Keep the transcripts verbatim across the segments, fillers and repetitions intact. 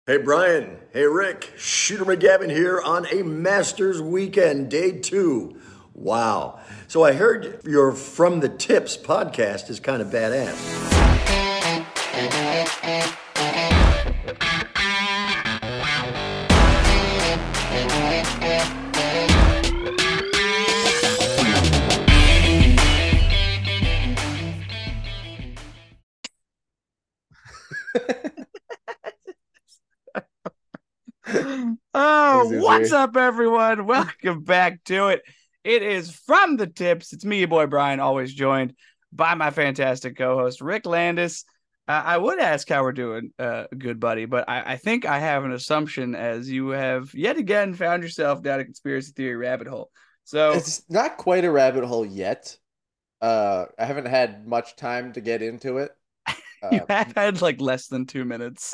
Hey Brian, hey Rick, Shooter McGavin here on a Masters weekend, day two. Wow. So I heard your From the Tips podcast is kind of badass. Oh, Easy what's Z. up, everyone? Welcome back to it. It is From the Tips. It's me, your boy Brian, always joined by my fantastic co-host Rick Landis. Uh, I would ask how we're doing, uh, good buddy, but I, I think I have an assumption as you have yet again found yourself down a conspiracy theory rabbit hole. So It's not quite a rabbit hole yet. Uh, I haven't had much time to get into it. you Uh, have had like less than two minutes.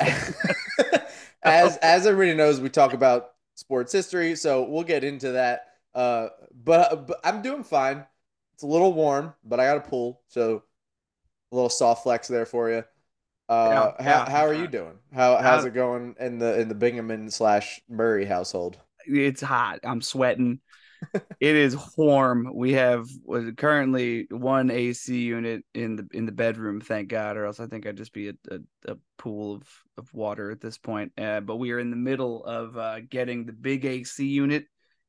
as as everybody knows, we talk about sports history, so we'll get into that. Uh, but, but I'm doing fine. It's a little warm, but I got a pool, so a little soft flex there for you. Yeah, Uh, how yeah. how are you doing? How how's Uh, it going in the in the Binghamton slash Murray household? it's hot. I'm sweating. It is warm. We have was currently one A C unit in the in the bedroom, thank God, or else I think I'd just be a, a, a pool of, of water at this point. Uh, but we are in the middle of uh, getting the big A C unit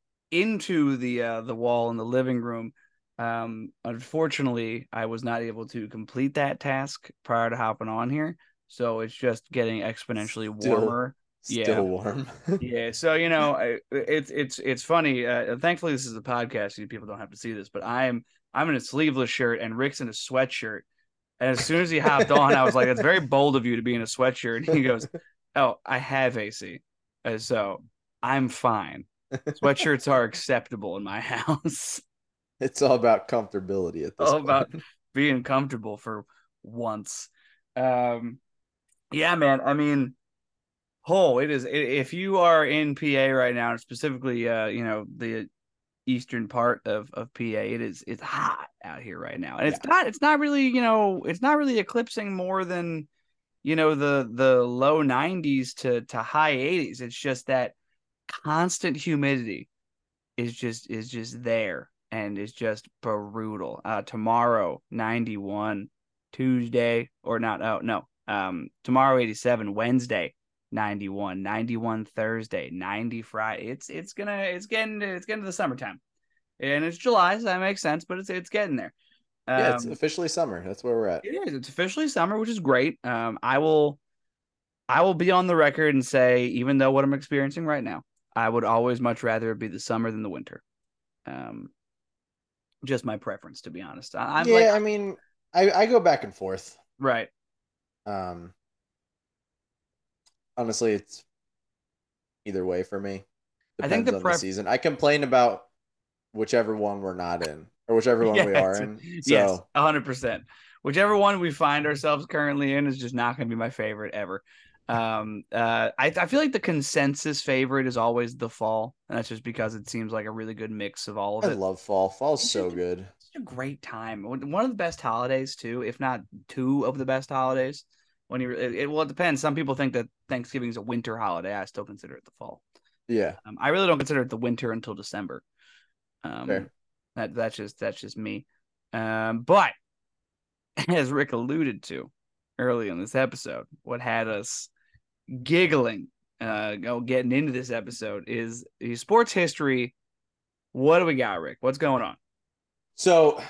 into the uh, the wall in the living room. Um, unfortunately, I was not able to complete that task prior to hopping on here, so it's just getting exponentially Still warmer. Yeah, still warm. yeah, so you know, I, it's it's it's funny. Uh, thankfully, this is a podcast, so people don't have to see this. But I'm I'm in a sleeveless shirt, and Rick's in a sweatshirt. And as soon as he hopped on, I was like, "It's very bold of you to be in a sweatshirt." And he goes, "Oh, I have A C, and so I'm fine. Sweatshirts are acceptable in my house. It's all about comfortability at this All about point. being comfortable for once." Um, yeah, man. I mean. Oh, it is. If you are in P A right now, and specifically, uh, you know, the eastern part of of P A, it is it's hot out here right now, and it's Yeah. not it's not really you know it's not really eclipsing more than you know the the low nineties to to high eighties. It's just that constant humidity is just is just there, and it's just brutal. Uh, tomorrow ninety-one, Tuesday or not? Oh no, um, tomorrow eighty-seven, Wednesday ninety-one, ninety-one Thursday, ninety Friday. It's it's gonna it's getting it's getting to the summertime, and it's July, so that makes sense. But it's it's getting there. Yeah, it's Um, officially summer. That's where we're at. it is. It's officially summer, which is great. Um, I will I will be on the record and say, even though what I'm experiencing right now, I would always much rather it be the summer than the winter. Um, just my preference, to be honest. I, I'm like, Yeah, I mean, I, I go back and forth. right. Um, honestly, it's either way for me. I think Depends the on the pref, season. I complain about whichever one we're not in or whichever one we yes, are in. yes, So, a hundred percent. Whichever one we find ourselves currently in is just not going to be my favorite ever. Um, uh, I I feel like the consensus favorite is always the fall, and that's just because it seems like a really good mix of all of I it. love fall. Fall's It's so just a, good. such a great time. One of the best holidays too, if not two of the best holidays. When you it, it well, it depends. Some people think that Thanksgiving is a winter holiday. I still consider it the fall. Yeah, Um, I really don't consider it the winter until December. Um, fair. that that's just that's just me. Um, but as Rick alluded to early in this episode, what had us giggling, uh, go getting into this episode is the sports history. What do we got, Rick? What's going on? So,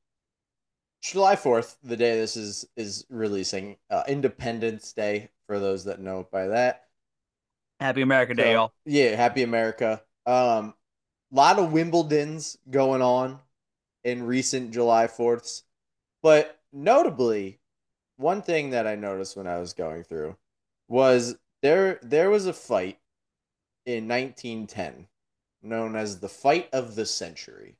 July fourth, the day this is is releasing, uh, Independence Day for those that know by that. Happy America Day, So, y'all. yeah, happy America. Um, a lot of Wimbledons going on in recent July fourths. But notably, one thing that I noticed when I was going through was there there was a fight in nineteen ten known as the fight of the century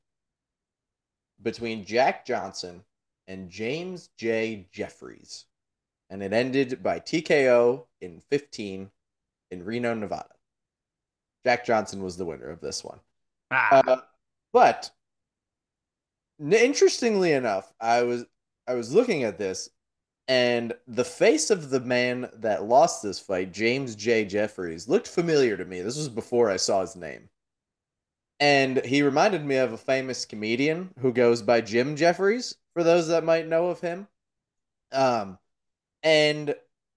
between Jack Johnson and James J. Jeffries, and it ended by T K O in fifteen in Reno, Nevada. Jack Johnson was the winner of this one. Ah, Uh, but interestingly enough, I was I was looking at this. And the face of the man that lost this fight, James J. Jeffries, looked familiar to me. This was before I saw his name. And he reminded me of a famous comedian who goes by Jim Jeffries, for those that might know of him. Um, and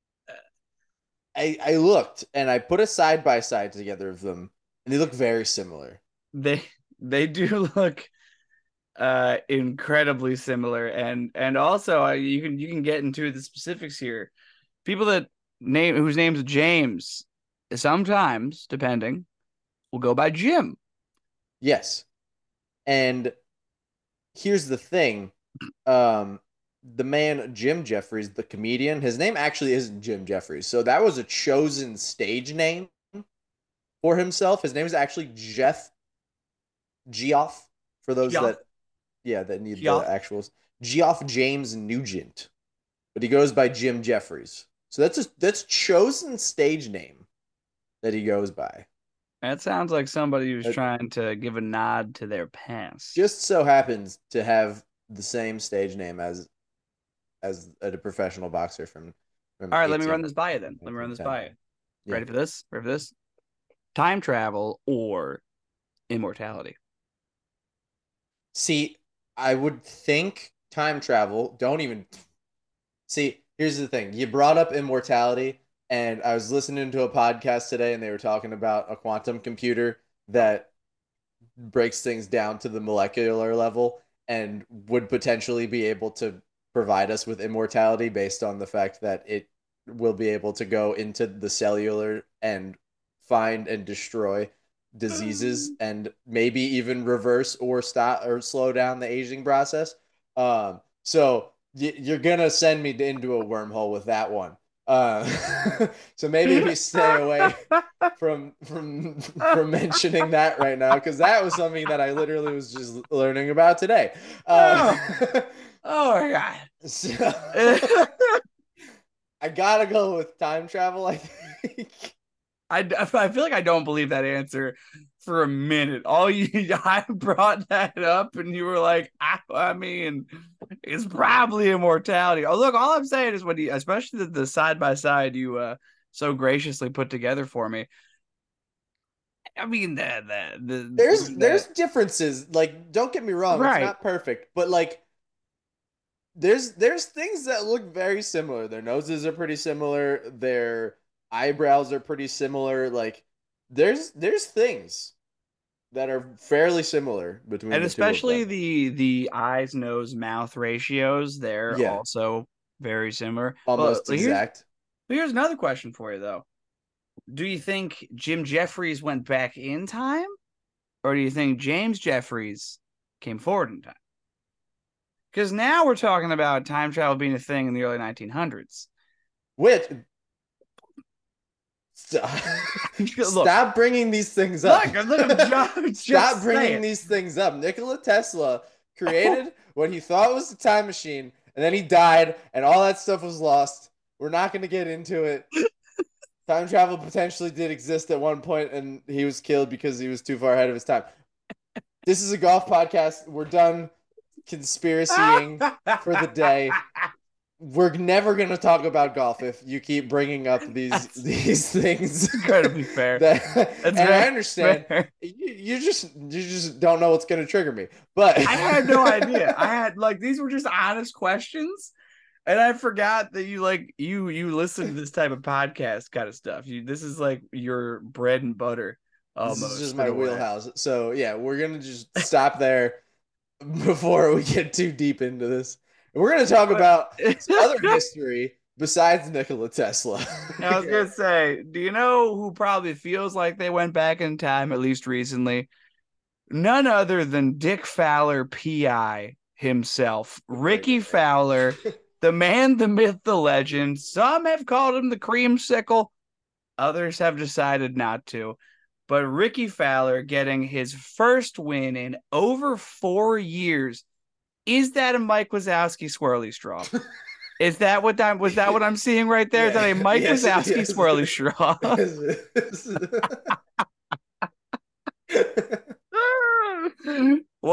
I, I looked and I put a side by side together of them, and they look very similar. They they do look uh incredibly similar, and and also uh, you can you can get into the specifics here. People that name whose name's James, sometimes depending, will go by Jim. Yes. And here's the thing. Um, the man Jim Jeffries, the comedian, his name actually isn't Jim Jeffries. So that was a chosen stage name for himself. His name is actually Jeff Geoff, for those Geoff. that yeah, that need Geoff. the actuals. Geoff James Nugent. But he goes by Jim Jeffries. So that's a that's chosen stage name that he goes by. That sounds like somebody who's It trying to give a nod to their past. just so happens to have the same stage name as as a professional boxer from from All right, let me eighteen run this by you then. Let me run this ten. by you. Yeah. Ready for this? Ready for this? Time travel or immortality? See, I would think time travel. Don't even see. Here's the thing. You brought up immortality, and I was listening to a podcast today, and they were talking about a quantum computer that breaks things down to the molecular level and would potentially be able to provide us with immortality based on the fact that it will be able to go into the cellular and find and destroy diseases and maybe even reverse or stop or slow down the aging process. Um, so y- you're gonna send me into a wormhole with that one. Uh, so maybe we stay away from from from mentioning that right now, because that was something that I literally was just learning about today. Uh, Oh my god! so I gotta go with time travel, I think. I, I feel like I don't believe that answer for a minute. All you I brought that up, and you were like, I, I mean, it's probably immortality. Oh, look, all I'm saying is when you, especially the, the side by side you uh so graciously put together for me. I mean, the the, the There's the, there's differences. Like, don't get me wrong, it's right. not perfect, but like there's there's things that look very similar. Their noses are pretty similar, their eyebrows are pretty similar. Like there's there's things that are fairly similar between And the two of especially them. the the eyes, nose, mouth ratios, they're Yeah, also very similar. Well, almost here's exact. here's another question for you though. Do you think Jim Jeffries went back in time, or do you think James Jeffries came forward in time? Because now we're talking about time travel being a thing in the early nineteen hundreds. Which stop, Look, stop bringing these things up. Look, look, I'm just, just Stop bringing saying. these things up. Nikola Tesla created what he thought was the time machine, and then he died, and all that stuff was lost. We're not going to get into it. Time travel potentially did exist at one point, and he was killed because he was too far ahead of his time. This is a golf podcast. We're done conspiracying for the day. We're never going to talk about golf if you keep bringing up these That's these things. Incredibly fair. That, That's and very I understand you, you just you just don't know what's going to trigger me. But I had no idea. I had like these were just honest questions, and I forgot that you like you you listen to this type of podcast kind of stuff. You this is like your bread and butter. Almost, this is just my wheelhouse. So yeah, we're gonna just stop there before we get too deep into this. We're going to talk about some other history besides Nikola Tesla. I was going to say, do you know who probably feels like they went back in time, at least recently? None other than Dick Fowler, P I himself. Ricky Fowler, the man, the myth, the legend. Some have called him the creamsicle. Others have decided not to. But Ricky Fowler getting his first win in over four years. Is that a Mike Wazowski swirly straw? Is that what I'm was that what I'm seeing right there? Yeah. Is that a Mike yes, Wazowski yes. swirly straw? Yes.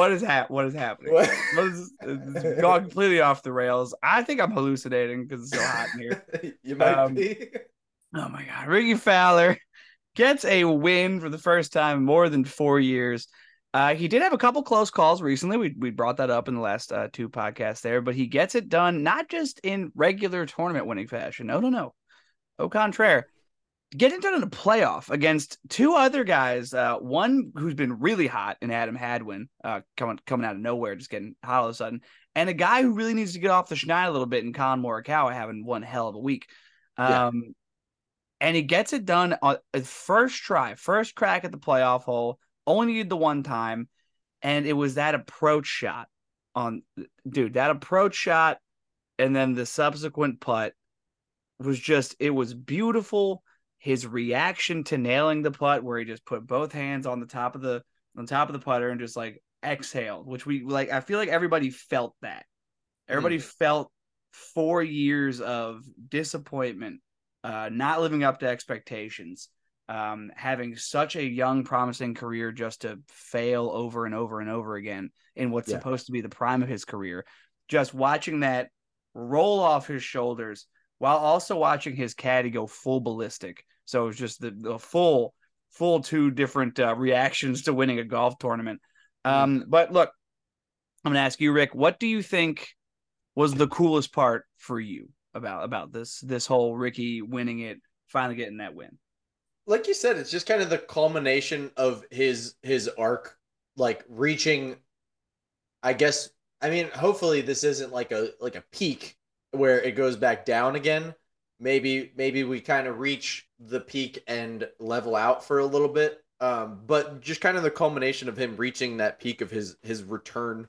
what is hap- What is happening? What? What is, it's gone completely off the rails. I think I'm hallucinating because it's so hot in here. You might Um, be. Oh my God, Ricky Fowler gets a win for the first time in more than four years. Uh, he did have a couple close calls recently. We we brought that up in the last uh, two podcasts there, but he gets it done not just in regular tournament winning fashion. No, no, no. Au contraire, getting done in a playoff against two other guys. Uh, one who's been really hot in Adam Hadwin, uh, coming coming out of nowhere, just getting hot all of a sudden, and a guy who really needs to get off the schneid a little bit in Colin Morikawa having one hell of a week. Um, Yeah. And he gets it done on first try, first crack at the playoff hole. Only needed the one time, and it was that approach shot on dude. That approach shot, and then the subsequent putt was just it was beautiful. His reaction to nailing the putt, where he just put both hands on the top of the on top of the putter and just like exhaled, which we like. I feel like everybody felt that. Everybody mm. felt four years of disappointment. Uh, not living up to expectations, um, having such a young, promising career just to fail over and over and over again in what's yeah. supposed to be the prime of his career. Just watching that roll off his shoulders while also watching his caddy go full ballistic. So it was just the, the full, full two different uh, reactions to winning a golf tournament. Um, mm. But look, I'm going to ask you, Rick, what do you think was the coolest part for you about about this this whole Ricky winning it, finally getting that win? Like you said, it's just kind of the culmination of his his arc, like reaching, I guess, I mean, hopefully this isn't like a like a peak where it goes back down again. Maybe maybe we kind of reach the peak and level out for a little bit. Um, but just kind of the culmination of him reaching that peak of his his return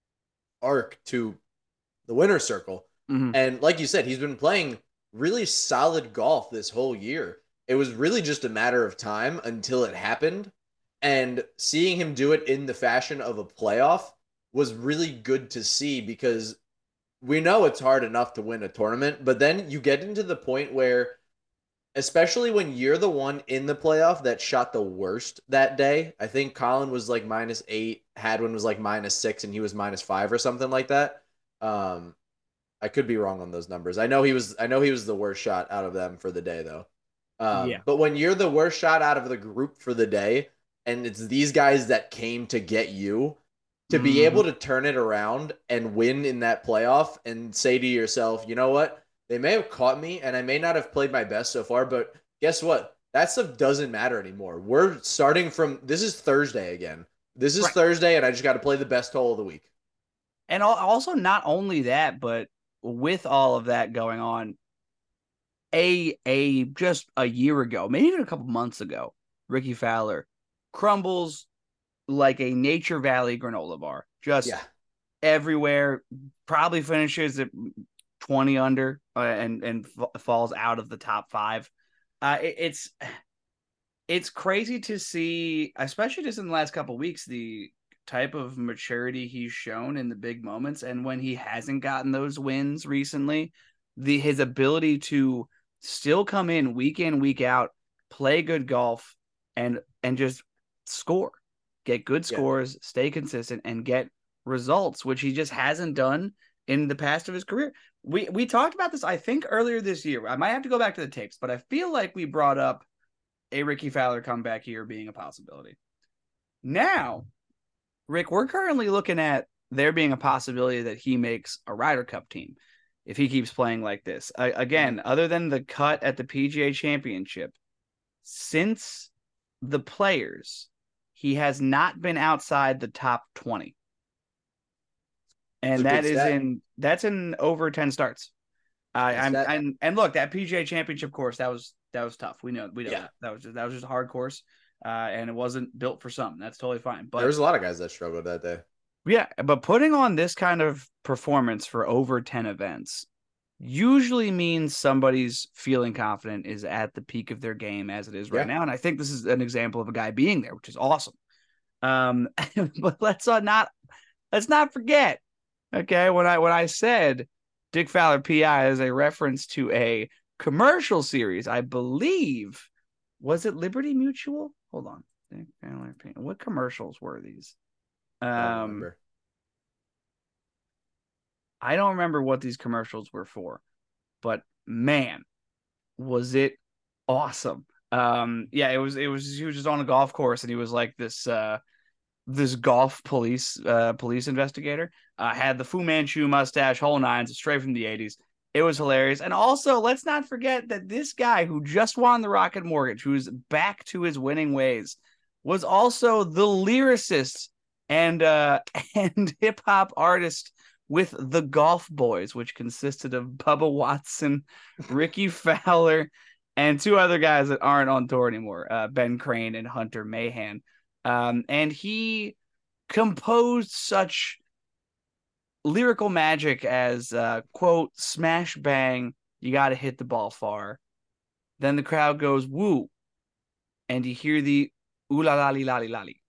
arc to the winner's circle. Mm-hmm. And like you said, he's been playing really solid golf this whole year. It was really just a matter of time until it happened. And seeing him do it in the fashion of a playoff was really good to see, because we know it's hard enough to win a tournament, but then you get into the point where, especially when you're the one in the playoff that shot the worst that day. I think Colin was like minus eight, Hadwin was like minus six, and he was minus five or something like that. Um, I could be wrong on those numbers. I know he was. I know he was the worst shot out of them for the day, though. Um, yeah. But when you're the worst shot out of the group for the day, and it's these guys that came to get you, to mm-hmm. be able to turn it around and win in that playoff, and say to yourself, you know what? They may have caught me, and I may not have played my best so far, but guess what? That stuff doesn't matter anymore. We're starting from. This is Thursday again. This is right. Thursday, and I just got to play the best hole of the week. And also, not only that, but with all of that going on, a a just a year ago, maybe even a couple months ago, Ricky Fowler crumbles like a Nature Valley granola bar, just yeah. everywhere. Probably finishes at twenty under uh, and and f- falls out of the top five. Uh, it, it's it's crazy to see, especially just in the last couple of weeks, the type of maturity he's shown in the big moments, and when he hasn't gotten those wins recently, the his ability to still come in week in, week out, play good golf, and and just score, get good scores, yeah. stay consistent, and get results, which he just hasn't done in the past of his career. We we talked about this, I think, earlier this year. I might have to go back to the tapes, but I feel like we brought up a Ricky Fowler comeback year being a possibility. Now, Rick, we're currently looking at there being a possibility that he makes a Ryder Cup team if he keeps playing like this. Uh, again, mm-hmm. other than the cut at the P G A Championship, since the Players, he has not been outside the top twenty. And that is stat. in that's in over ten starts. Uh, I'm, I'm and look, that P G A Championship course, that was that was tough. We know we know yeah. that. that was just, that was just a hard course. Uh, and it wasn't built for something. That's totally fine. But there was a lot of guys that struggled that day. Yeah, but putting on this kind of performance for over ten events usually means somebody's feeling confident, is at the peak of their game as it is right yeah. now. And I think this is an example of a guy being there, which is awesome. Um, but let's not let's not forget, okay, when I when I said Dick Fowler P I is a reference to a commercial series, I believe, was it Liberty Mutual? Hold on. What commercials were these? I don't Um, remember. I don't remember what these commercials were for, but man, was it awesome. Um, yeah, it was, it was, he was just on a golf course and he was like this, uh, this golf police, uh, police investigator, uh, had the Fu Manchu mustache, whole nines, straight from the eighties. It was hilarious. And also, let's not forget that this guy who just won the Rocket Mortgage, who's back to his winning ways, was also the lyricist and uh and hip hop artist with the Golf Boys, which consisted of Bubba Watson, Ricky Fowler, and two other guys that aren't on tour anymore, uh, Ben Crane and Hunter Mahan. Um, and he composed such lyrical magic as uh, quote, smash bang, you got to hit the ball far. Then the crowd goes woo, and you hear the ooh la la li la li la li.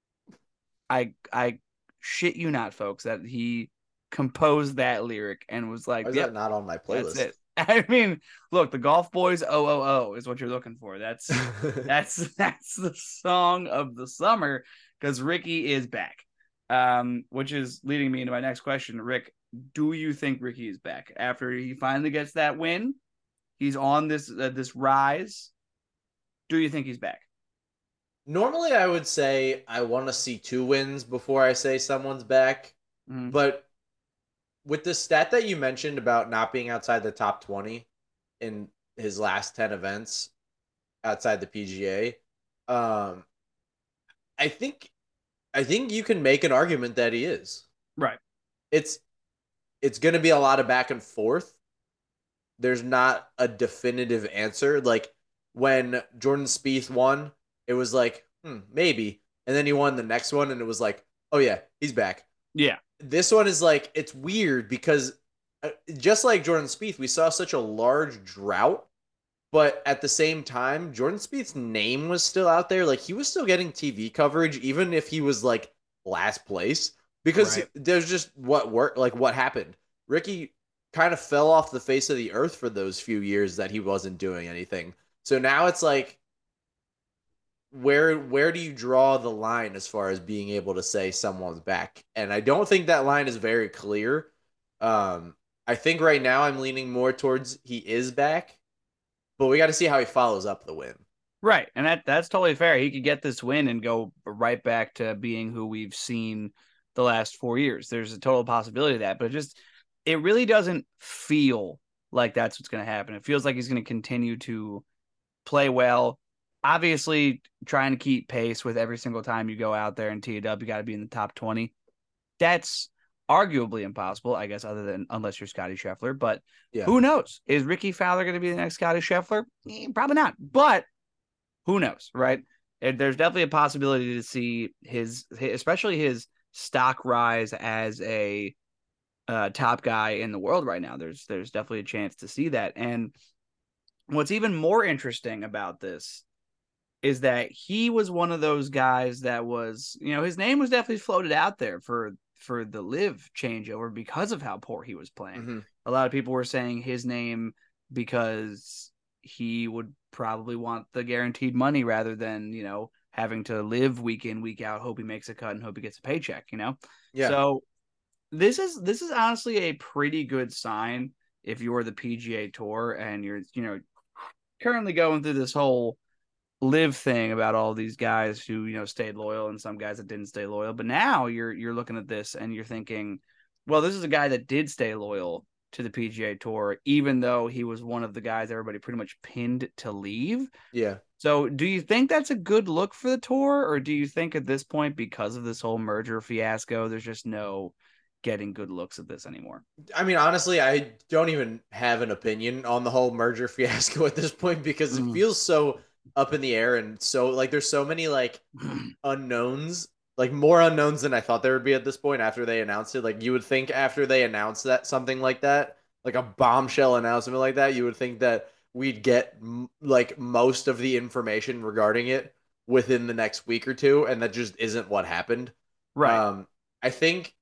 I I shit you not, folks, that he composed that lyric and was like, Why is "Yep, that not on my that's playlist? it." I mean, look, the Golf Boys O O O is what you're looking for. That's that's that's the song of the summer because Ricky is back. Um, which is leading me into my next question, Rick. Do you think Ricky is back after he finally gets that win? He's on this uh, this rise. Do you think he's back? Normally, I would say I want to see two wins before I say someone's back. Mm, But with the stat that you mentioned about not being outside the top twenty in his last ten events outside the P G A, um, I think I think you can make an argument that he is. right. It's it's going to be a lot of back and forth. There's not a definitive answer. Like when Jordan Spieth won, it was like, hmm, maybe. And then he won the next one, and it was like, oh yeah, he's back. Yeah. This one is like, it's weird because uh, just like Jordan Spieth, we saw such a large drought, but at the same time, Jordan Spieth's name was still out there. Like he was still getting T V coverage, even if he was like last place, because Right. there's just what worked, like what happened. Ricky kind of fell off the face of the earth for those few years that he wasn't doing anything. So now it's like, where where do you draw the line as far as being able to say someone's back? And I don't think that line is very clear. Um, I think right now I'm leaning more towards he is back, but we got to see how he follows up the win. Right. And that that's totally fair. He could get this win and go right back to being who we've seen the last four years. There's a total possibility of that, but it just it really doesn't feel like that's what's going to happen. It feels like he's going to continue to play well. Obviously, trying to keep pace with every single time you go out there and tee it up, you got to be in the top twenty. That's arguably impossible, I guess, other than unless you're Scotty Scheffler. But Yeah. who knows? Is Ricky Fowler going to be the next Scotty Scheffler? Eh, probably not. But who knows, right? And there's definitely a possibility to see his, especially his stock rise as a uh, top guy in the world right now. There's there's definitely a chance to see that. And what's even more interesting about this is that he was one of those guys that was, you know, his name was definitely floated out there for for the live changeover because of how poor he was playing. Mm-hmm. A lot of people were saying his name because he would probably want the guaranteed money rather than, you know, having to live week in, week out, hope he makes a cut and hope he gets a paycheck, you know? Yeah. So this is this is honestly a pretty good sign if you're the P G A Tour and you're, you know, currently going through this whole live thing about all these guys who, you know, stayed loyal and some guys that didn't stay loyal. But now you're you're looking at this and you're thinking, well, this is a guy that did stay loyal to the P G A Tour, even though he was one of the guys everybody pretty much pinned to leave. Yeah. So do you think that's a good look for the tour, or do you think at this point, because of this whole merger fiasco, there's just no getting good looks at this anymore? I mean, honestly, I don't even have an opinion on the whole merger fiasco at this point because Mm. it feels so up in the air and so like there's so many like unknowns, like more unknowns than I thought there would be at this point after they announced it. Like you would think after they announced that something like that, like a bombshell announcement like that, you would think that we'd get m- like most of the information regarding it within the next week or two, and that just isn't what happened. Right. Um, I think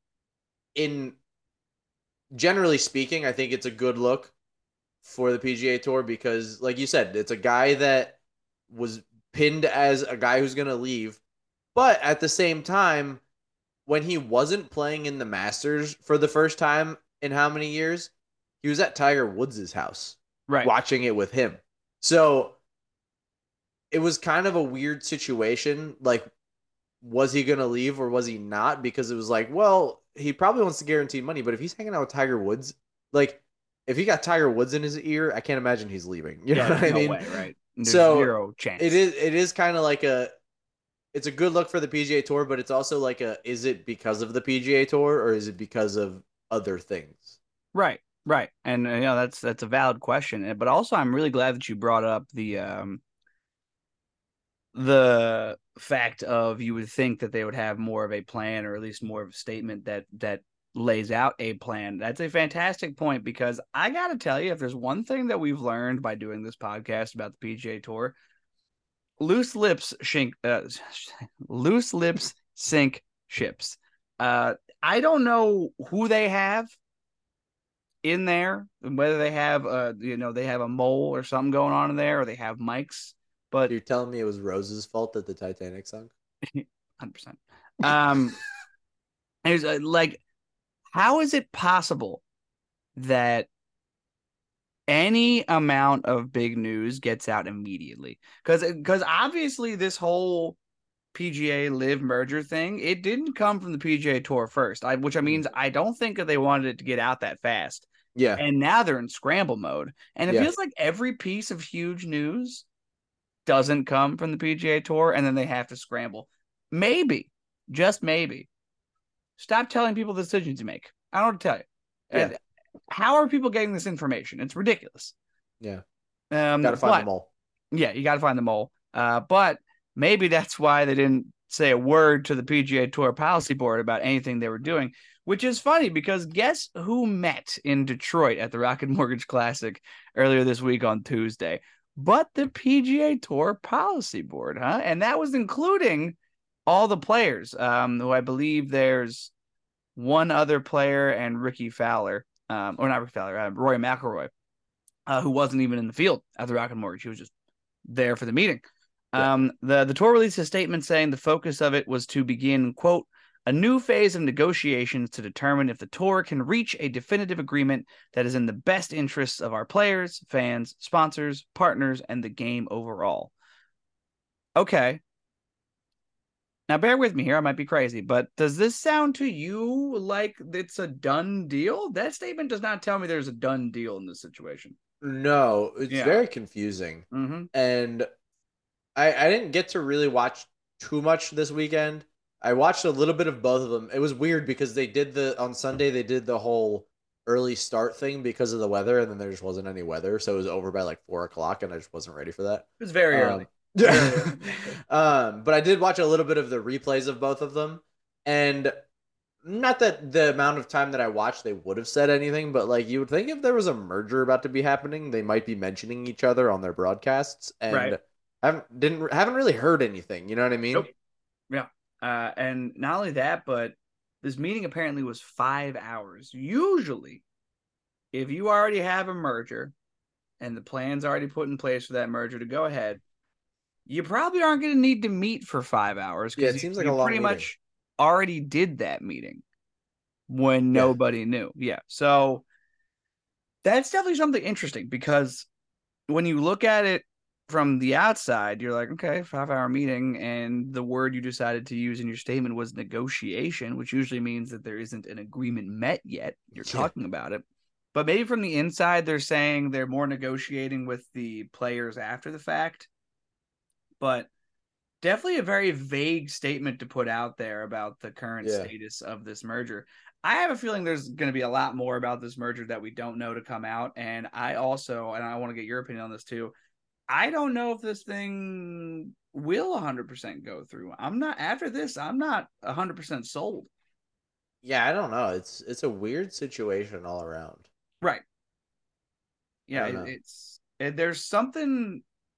in generally speaking, I think it's a good look for the P G A Tour because, like you said, it's a guy that was pinned as a guy who's going to leave. But at the same time, when he wasn't playing in the Masters for the first time in how many years, he was at Tiger Woods' house Right. watching it with him. So it was kind of a weird situation. Like, was he going to leave or was he not? Because it was like, well, he probably wants to guarantee money, but if he's hanging out with Tiger Woods, like, if he got Tiger Woods in his ear, I can't imagine he's leaving. You Yeah, know what I no mean? way, right? There's So zero chance. it is it is kind of like a it's a good look for the P G A Tour, but it's also like a is it because of the P G A Tour or is it because of other things? Right, right. And uh, you know, that's that's a valid question. But also I'm really glad that you brought up the um the fact of you would think that they would have more of a plan or at least more of a statement that that lays out a plan. That's a fantastic point because I got to tell you, if there's one thing that we've learned by doing this podcast about the P G A Tour, loose lips sink uh, loose lips sink ships. Uh, I don't know who they have in there, whether they have uh you know they have a mole or something going on in there, or they have mics. But You're telling me it was Rose's fault that the Titanic sunk? one hundred percent. Um, it's uh, like, how is it possible that any amount of big news gets out immediately? Because because obviously this whole P G A Live merger thing, it didn't come from the P G A Tour first. I, which I means I don't think that they wanted it to get out that fast. Yeah. And now they're in scramble mode, and it Yeah. feels like every piece of huge news doesn't come from the P G A Tour, and then they have to scramble. Maybe, just maybe, stop telling people the decisions you make. I don't know what to tell you. Yeah. And how are people getting this information? It's ridiculous. Yeah. Um, Gotta find but, them all. Yeah, you got to find them all. Uh, but maybe that's why they didn't say a word to the P G A Tour policy board about anything they were doing, which is funny because guess who met in Detroit at the Rocket Mortgage Classic earlier this week on Tuesday? But the P G A Tour policy board, huh? And that was including all the players, um, who I believe there's one other player and Ricky Fowler, um, or not Ricky Fowler, uh, Roy McIlroy, uh, who wasn't even in the field at the Rocket Mortgage. He was just there for the meeting. Yeah. Um, the, the tour released a statement saying the focus of it was to begin, quote, a new phase of negotiations to determine if the tour can reach a definitive agreement that is in the best interests of our players, fans, sponsors, partners, and the game overall. Okay. Now, bear with me here. I might be crazy, but does this sound to you like it's a done deal? That statement does not tell me there's a done deal in this situation. No, it's Yeah. very confusing. Mm-hmm. And I, I didn't get to really watch too much this weekend. I watched a little bit of both of them. It was weird because they did the on Sunday they did the whole early start thing because of the weather, and then there just wasn't any weather, so it was over by like four o'clock, and I just wasn't ready for that. It was very Um, early. um, but I did watch a little bit of the replays of both of them, and not that the amount of time that I watched they would have said anything, but like you would think if there was a merger about to be happening, they might be mentioning each other on their broadcasts, and Right. haven't didn't haven't really heard anything. You know what I mean? Nope. Yeah. Uh, and not only that, but this meeting apparently was five hours. Usually, if you already have a merger and the plan's already put in place for that merger to go ahead, you probably aren't going to need to meet for five hours. Yeah, it you, seems like you a long pretty meeting. much already did that meeting when Yeah. nobody knew. Yeah. So that's definitely something interesting because when you look at it from the outside, you're like, okay, five hour meeting. And the word you decided to use in your statement was negotiation, which usually means that there isn't an agreement met yet. You're Yeah. talking about it. But maybe from the inside, they're saying they're more negotiating with the players after the fact. But definitely a very vague statement to put out there about the current Yeah. status of this merger. I have a feeling there's going to be a lot more about this merger that we don't know to come out. And I also, and I want to get your opinion on this too, I don't know if this thing will one hundred percent go through. I'm not, after this, I'm not one hundred percent sold. Yeah, I don't know. It's it's a weird situation all around. Right. I Yeah, don't know. it, it's, it, there's something,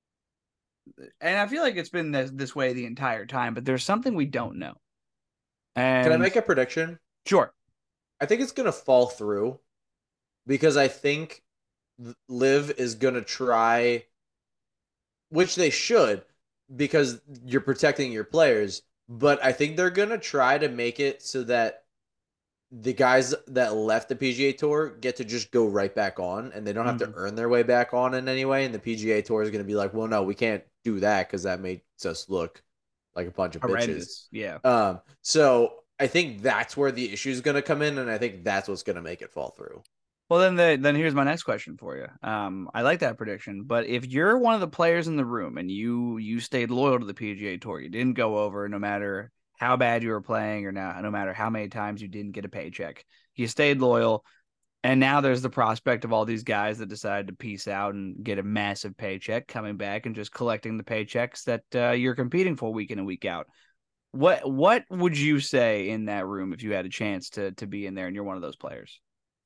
and I feel like it's been this, this way the entire time, but there's something we don't know. And Can I make a prediction? Sure. I think it's gonna fall through because I think Liv is gonna try, which they should, because you're protecting your players. but I think they're gonna try to make it so that the guys that left the P G A Tour get to just go right back on, and they don't have to Mhm. earn their way back on in any way. And the P G A Tour is going to be like, well, no, we can't do that because that makes us look like a bunch of bitches. Horrendous. Yeah. Um, so I think that's where the issue is going to come in, and I think that's what's going to make it fall through. Well, then the, then here's my next question for you. Um, I like that prediction, but if you're one of the players in the room and you you stayed loyal to the P G A Tour, you didn't go over no matter how bad you were playing or not, no matter how many times you didn't get a paycheck, you stayed loyal, and now there's the prospect of all these guys that decided to peace out and get a massive paycheck coming back and just collecting the paychecks that uh, you're competing for week in and week out. What what would you say in that room if you had a chance to to be in there and you're one of those players?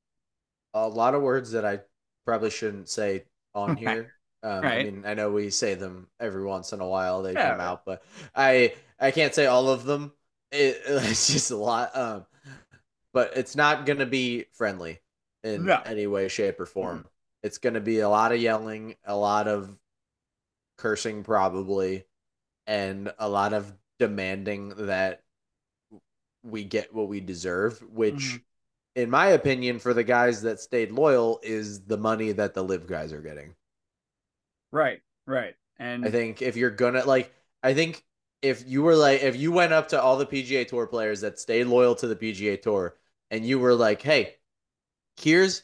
A lot of words that I probably shouldn't say on Right. here. Um, I Right. mean, I know we say them every once in a while; they Yeah. come out, but I I can't say all of them. It, it's just a lot. Um, but it's not going to be friendly in No. any way, shape, or Mm. form. It's going to be a lot of yelling, a lot of cursing, probably, and a lot of demanding that we get what we deserve, Mhm. which, in my opinion, for the guys that stayed loyal, is the money that the live guys are getting. Right. Right. I And think if you're gonna like, I think if you were like, if you went up to all the P G A Tour players that stayed loyal to the P G A Tour and you were like, hey, here's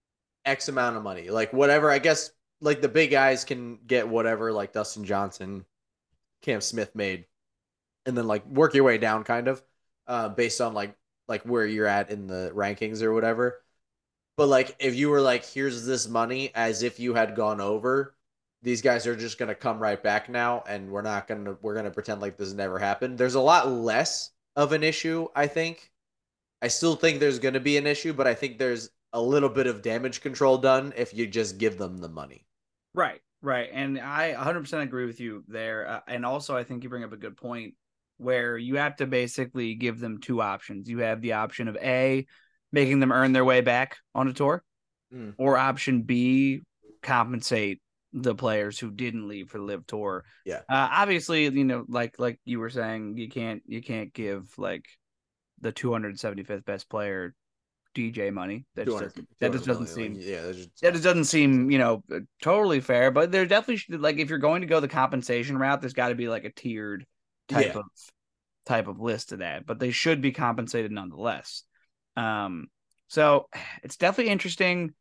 X amount of money. Like whatever, I guess like the big guys can get whatever like Dustin Johnson, Cam Smith made, and then like work your way down kind of uh based on like like where you're at in the rankings or whatever. But like if you were like, here's this money as if you had gone over, these guys are just gonna come right back now and we're not gonna we're gonna pretend like this never happened. There's a lot less of an issue, I think. I still think there's gonna be an issue, but I think there's a little bit of damage control done if you just give them the money. right. Right. And I one hundred percent agree with you there. Uh, and also, I think you bring up a good point where you have to basically give them two options. You have the option of A, making them earn their way back on a tour, Mm, or option B, compensate the players who didn't leave for the live tour. yeah, Uh, obviously, you know, like like you were saying, you can't you can't give like the two hundred seventy-fifth best player D J money. That two just hundred, doesn't two that just hundred doesn't million. Like, seem yeah, that's just that not just doesn't sensible. seem, you know, totally fair. But there definitely should, like, if you're going to go the compensation route, there's got to be like a tiered type Yeah, of type of list to that. But they should be compensated nonetheless. Um, so it's definitely interesting.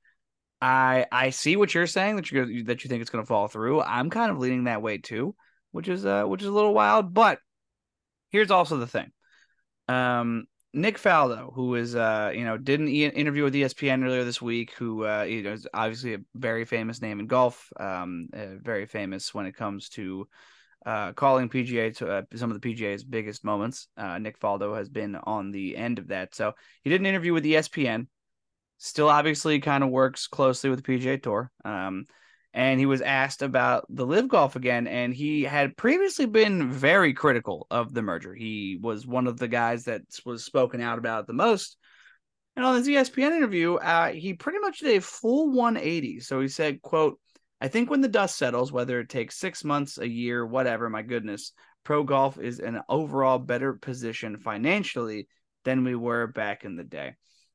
I I see what you're saying, that you that you think it's going to fall through. I'm kind of leaning that way too, which is uh which is a little wild. But here's also the thing. Um, Nick Faldo, who is uh you know did an e- interview with E S P N earlier this week, who uh you know is obviously a very famous name in golf, um, uh, very famous when it comes to uh calling P G A to uh, some of the P G A's biggest moments. Uh, Nick Faldo has been on the end of that, so he did an interview with E S P N. Still obviously kind of works closely with the P G A Tour. Um, and he was asked about the live golf again, and he had previously been very critical of the merger. He was one of the guys that was spoken out about the most. And on his E S P N interview, uh, he pretty much did a full one eighty. So he said, quote, I think when the dust settles, whether it takes six months, a year, whatever, my goodness, pro golf is in an overall better position financially than we were back in the day.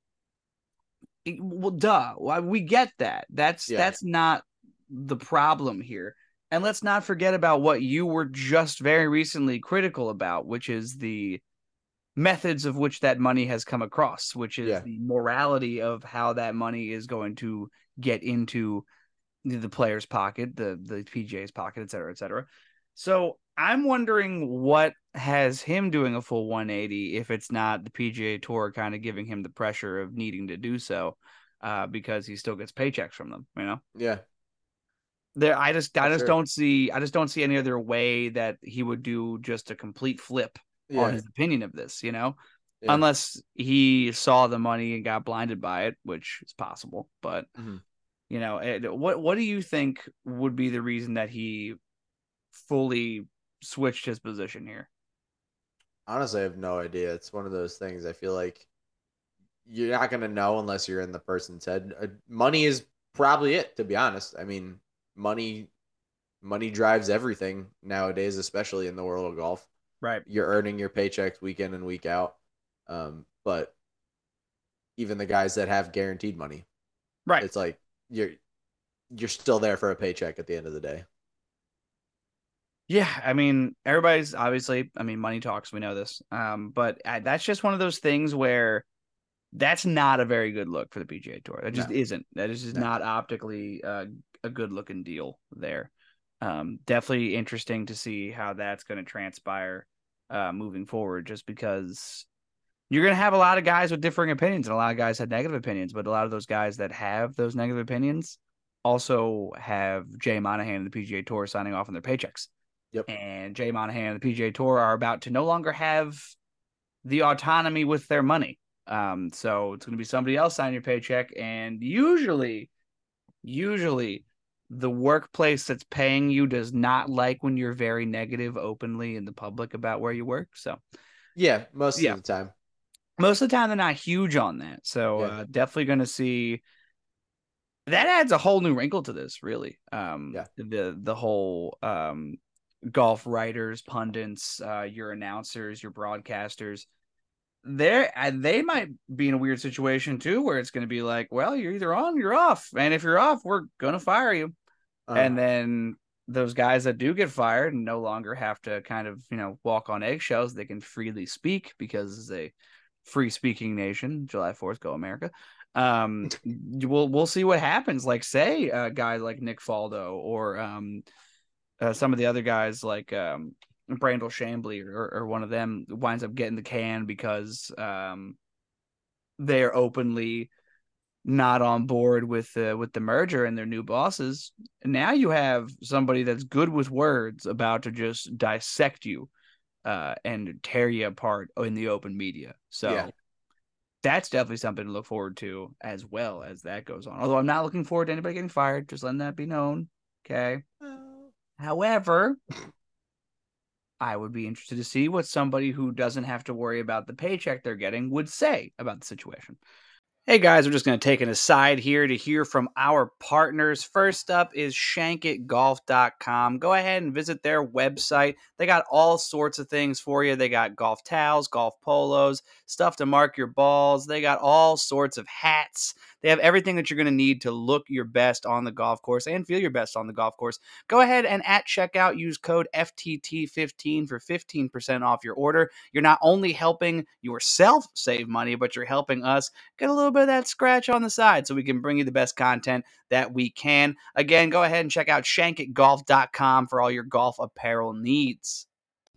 Well, duh. We get that. That's yeah, that's not the problem here. And let's not forget about what you were just very recently critical about, which is the methods of which that money has come across, which is yeah. the morality of how that money is going to get into the player's pocket, the the P G A's pocket, et cetera, et cetera. So I'm wondering what has him doing a full one eighty if it's not the P G A Tour kind of giving him the pressure of needing to do so, uh, because he still gets paychecks from them. You know, Yeah, there I just I for just sure. don't see I just don't see any other way that he would do just a complete flip on Yeah, his opinion of this. You know, yeah. unless he saw the money and got blinded by it, which is possible, but. Mhm. You know, what what do you think would be the reason that he fully switched his position here? Honestly, I have no idea. It's one of those things. I feel like you're not gonna know unless you're in the person's head. Uh, money is probably it, to be honest. I mean, money money drives everything nowadays, especially in the world of golf. Right. You're earning your paychecks week in and week out. Um, but even the guys that have guaranteed money, Right. it's like you're you're still there for a paycheck at the end of the day. Yeah, I mean, everybody's obviously, I mean, money talks, we know this. Um, but I, that's just one of those things where that's not a very good look for the P G A Tour. That just No. isn't. That is just No. not optically uh, a good looking deal there. Um, definitely interesting to see how that's going to transpire uh, moving forward, just because you're going to have a lot of guys with differing opinions, and a lot of guys had negative opinions, but a lot of those guys that have those negative opinions also have Jay Monahan and the P G A Tour signing off on their paychecks. Yep. And Jay Monahan and the P G A Tour are about to no longer have the autonomy with their money. Um, so it's going to be somebody else signing your paycheck. And usually, usually the workplace that's paying you does not like when you're very negative openly in the public about where you work. So yeah, most yeah, of the time. Most of the time they're not huge on that. So Yeah. uh, definitely going to see that adds a whole new wrinkle to this, really. Um, yeah. the, the whole, um, golf writers, pundits, uh, your announcers, your broadcasters, they're they might be in a weird situation too, where it's going to be like, well, you're either on, you're off, and if you're off, we're gonna fire you. Uh, And then those guys that do get fired no longer have to kind of, you know, walk on eggshells. They can freely speak because it's a free speaking nation. July fourth, go America. Um, we'll we'll see what happens. Like, say a guy like Nick Faldo or um uh, some of the other guys like um, Brandel Chambly or, or one of them winds up getting the can because um, they're openly not on board with uh, with the merger and their new bosses. Now you have somebody that's good with words about to just dissect you uh, and tear you apart in the open media. So yeah. that's definitely something to look forward to as well as that goes on. Although I'm not looking forward to anybody getting fired. Just letting that be known. Okay. However, I would be interested to see what somebody who doesn't have to worry about the paycheck they're getting would say about the situation. Hey guys, we're just going to take an aside here to hear from our partners. First up is shank it golf dot com. Go ahead and visit their website. They got all sorts of things for you. They got golf towels, golf polos, stuff to mark your balls. They got all sorts of hats. They have everything that you're going to need to look your best on the golf course and feel your best on the golf course. Go ahead and at checkout use code F T T fifteen for fifteen percent off your order. You're not only helping yourself save money, but you're helping us get a little bit of that scratch on the side so we can bring you the best content that we can. Again, go ahead and check out shank it golf dot com for all your golf apparel needs.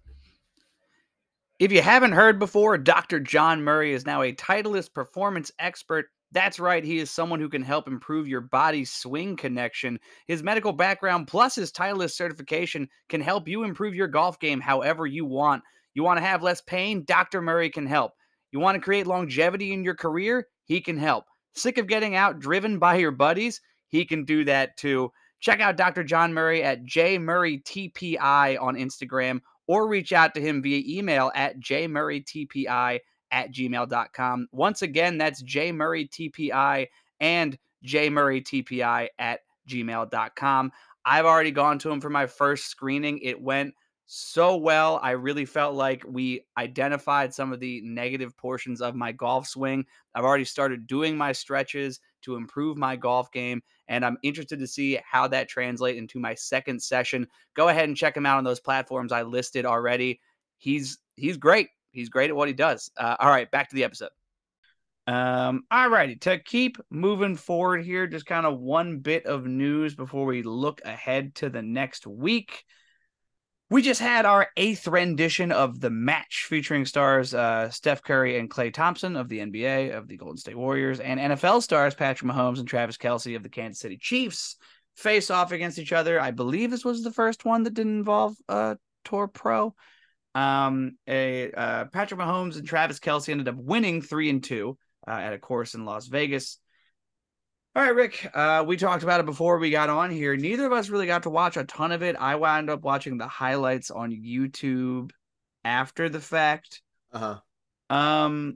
If you haven't heard before, Doctor John Murray is now a Titleist performance expert. That's right, he is someone who can help improve your body's swing connection. His medical background plus his Titleist certification can help you improve your golf game however you want. You want to have less pain? Doctor Murray can help. You want to create longevity in your career? He can help. Sick of getting outdriven by your buddies? He can do that too. Check out Doctor John Murray at J Murray T P I on Instagram or reach out to him via email at j murray t p i at gmail dot com. Once again, that's J Murray T P I and J Murray T P I at gmail dot com. I've already gone to him for my first screening. It went so well. I really felt like we identified some of the negative portions of my golf swing. I've already started doing my stretches to improve my golf game, and I'm interested to see how that translates into my second session. Go ahead and check him out on those platforms I listed already. He's he's great. He's great at what he does. Uh, all right, back to the episode. Um, all righty. To keep moving forward here, just kind of one bit of news before we look ahead to the next week. We just had our eighth rendition of The Match featuring stars uh, Steph Curry and Klay Thompson of the N B A, of the Golden State Warriors, and N F L stars Patrick Mahomes and Travis Kelce of the Kansas City Chiefs face off against each other. I believe this was the first one that didn't involve uh, Tour Pro. Um, a, uh, Patrick Mahomes and Travis Kelce ended up winning three and two uh, at a course in Las Vegas. All right, Rick, uh, we talked about it before we got on here. Neither of us really got to watch a ton of it. I wound up watching the highlights on YouTube after the fact. Uh-huh. Um,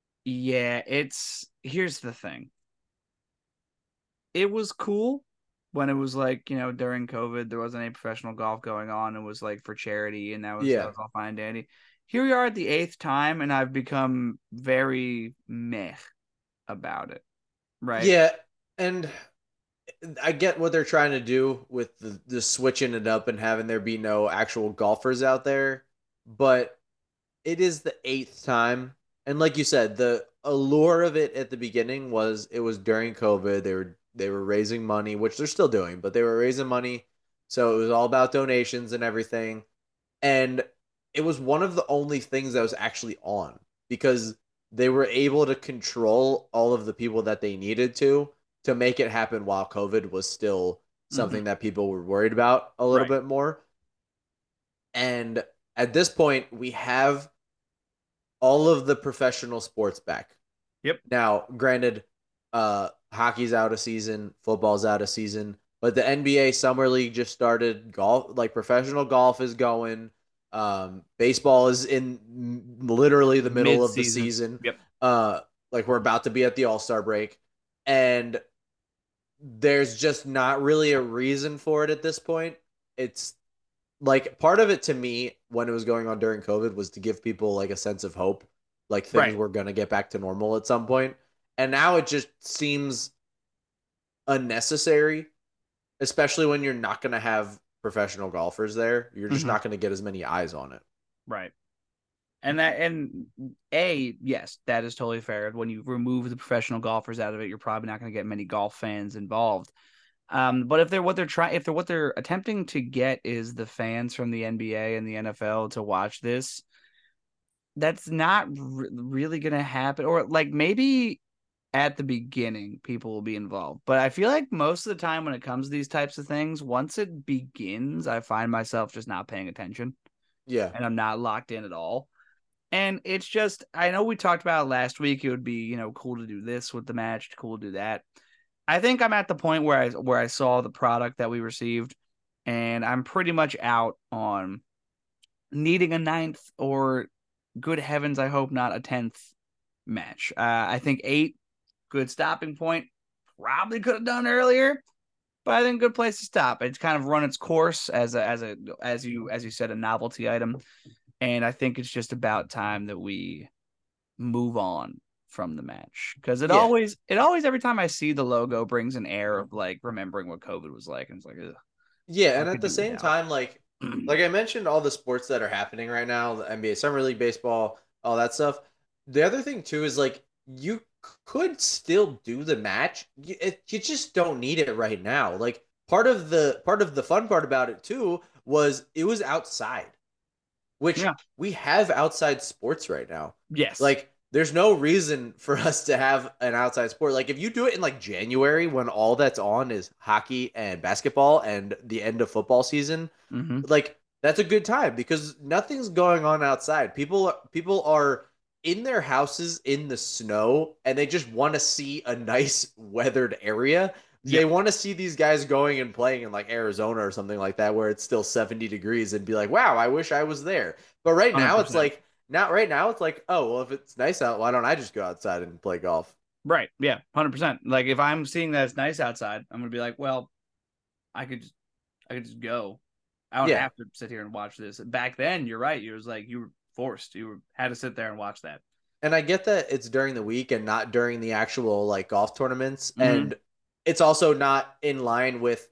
yeah, it's, here's the thing. It was cool when it was like, you know, during COVID, there wasn't any professional golf going on. It was like for charity, and that was, that Yeah. was all fine and dandy. Here we are at the eighth time, and I've become very meh about it. Right? Yeah, and I get what they're trying to do with the, the switching it up and having there be no actual golfers out there, but it is the eighth time. And like you said, the allure of it at the beginning was it was during COVID. They were they were raising money, which they're still doing, but they were raising money. So it was all about donations and everything. And it was one of the only things that was actually on because they were able to control all of the people that they needed to to make it happen while COVID was still something Mhm. that people were worried about a little Right. bit more. And at this point, we have all of the professional sports back. Yep. Now, granted, uh, hockey's out of season, football's out of season, but the N B A Summer League just started. Golf, like professional golf, is going. Um, baseball is in literally the middle of the Mid-season. season. Yep. Uh, like we're about to be at the All Star break, and there's just not really a reason for it at this point. It's like part of it to me when it was going on during COVID was to give people like a sense of hope, like things Right. were gonna get back to normal at some point. And now it just seems unnecessary, especially when you're not gonna have professional golfers there. You're just Mhm. not gonna get as many eyes on it. Right. And that, and a yes, that is totally fair. When you remove the professional golfers out of it, you're probably not going to get many golf fans involved. Um, but if they're what they're trying, if they're what they're attempting to get is the fans from the N B A and the N F L to watch this, that's not re- really going to happen. Or like maybe at the beginning, people will be involved. But I feel like most of the time when it comes to these types of things, once it begins, I find myself just not paying attention Yeah. and I'm not locked in at all. And it's just, I know we talked about it last week. It would be, you know, cool to do this with the match, cool to do that. I think I'm at the point where I where I saw the product that we received, and I'm pretty much out on needing a ninth or, good heavens, I hope not a tenth match. Uh, I think eight, good stopping point. Probably could have done earlier, but I think good place to stop. It's kind of run its course as a as a as you as you said, a novelty item. And I think it's just about time that we move on from the match because it Yeah. always, it always, every time I see the logo brings an air of like remembering what COVID was like. And it's like, ugh, Yeah, I and at could the do same without. time, like like I mentioned, all the sports that are happening right now, the N B A Summer League, baseball, all that stuff. The other thing too is like you c- could still do the match. You, it, you just don't need it right now. Like part of the part of the fun part about it too was it was outside, which Yeah. we have outside sports right now. Yes. Like there's no reason for us to have an outside sport. Like if you do it in like January when all that's on is hockey and basketball and the end of football season, hmm like that's a good time because nothing's going on outside. People people are in their houses in the snow and they just want to see a nice weathered area. They Yep. want to see these guys going and playing in like Arizona or something like that where it's still seventy degrees and be like, "Wow, I wish I was there." But right now it's one hundred percent. like not right now it's like, "Oh, well if it's nice out, why don't I just go outside and play golf?" Right. Yeah. one hundred percent. Like if I'm seeing that it's nice outside, I'm going to be like, well, I could just, I could just go. I don't Yeah. have to sit here and watch this. Back then, you're right. You was like, you were forced. You were, had to sit there and watch that. And I get that it's during the week and not during the actual like golf tournaments. Mhm. And it's also not in line with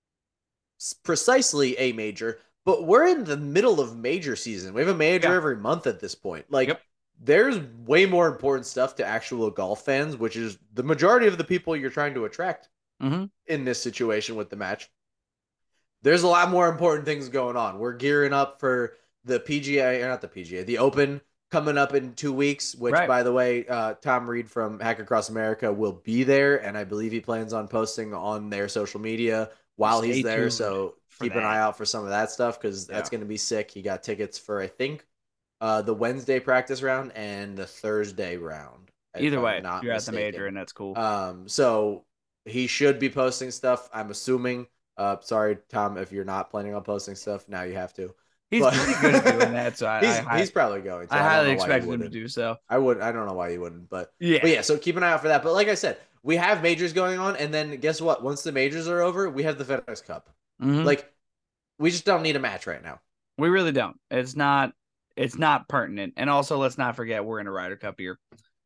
s- precisely a major, but we're in the middle of major season. We have a major Yeah. every month at this point. Like Yep. there's way more important stuff to actual golf fans, which is the majority of the people you're trying to attract Mhm. in this situation with the match. There's a lot more important things going on. We're gearing up for the P G A, or not the P G A, the Open coming up in two weeks, which, Right. by the way, uh, Tom Reed from Hack Across America will be there, and I believe he plans on posting on their social media while Stay he's there. tuned So for keep an that. eye out for some of that stuff because that's Yeah. going to be sick. He got tickets for, I think, uh, the Wednesday practice round and the Thursday round. if Either I'm way, not you're at the mistaken. major, and that's cool. Um, so he should be posting stuff. I'm assuming. Uh, sorry, Tom, if you're not planning on posting stuff, now you have to. He's But- pretty good at doing that, so I, he's I, he's probably going to. I I, don't highly know why he expected him to wouldn't. do so. I would. I don't know why he wouldn't, but Yeah. but yeah. So keep an eye out for that. But like I said, we have majors going on, and then guess what? Once the majors are over, we have the FedEx Cup. Mm-hmm. Like, we just don't need a match right now. We really don't. It's not. It's not pertinent. And also, let's not forget we're in a Ryder Cup year,